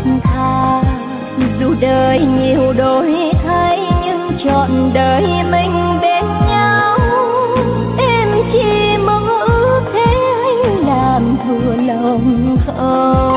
tha. Dù đời nhiều đổi thay nhưng trọn đời mình bên nhau. Em chỉ mong ước thế anh làm thua lòng không.